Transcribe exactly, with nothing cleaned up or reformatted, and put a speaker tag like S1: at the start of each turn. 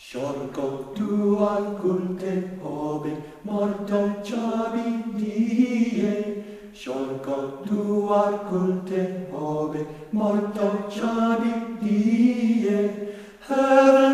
S1: Sciorco tua culte obe, morto ciabi die. Sciorco tua culte obe, morto ciabi die. Heaven